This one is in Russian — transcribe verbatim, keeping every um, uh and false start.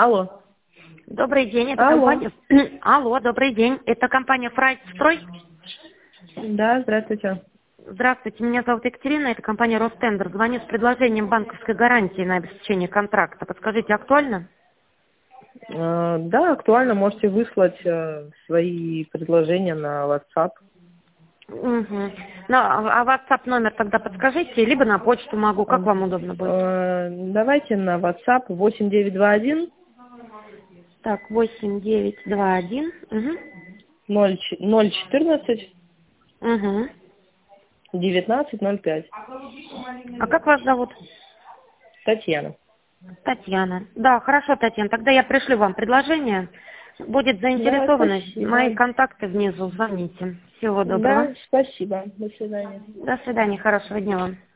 Алло. Добрый день, это Алло. компания... Алло, добрый день, это компания «Фрайт-строй». Да, здравствуйте. Здравствуйте, меня зовут Екатерина, это компания «Ростендер». Звоню с предложением банковской гарантии на обеспечение контракта. Подскажите, актуально? Э, Да, актуально. Можете выслать э, свои предложения на WhatsApp. Угу. Ну, а WhatsApp номер тогда подскажите, либо на почту могу, как вам удобно будет? Э, Давайте на WhatsApp восемь девять два один Так, восемь девять два один. Угу. ноль четырнадцать Угу. девятнадцать ноль пять. А как вас зовут? Татьяна. Татьяна. Да, хорошо, Татьяна, тогда я пришлю вам предложение. Будет Да, заинтересованность, мои спасибо. контакты внизу, звоните. Всего доброго. Да, спасибо. До свидания. До свидания, хорошего дня вам.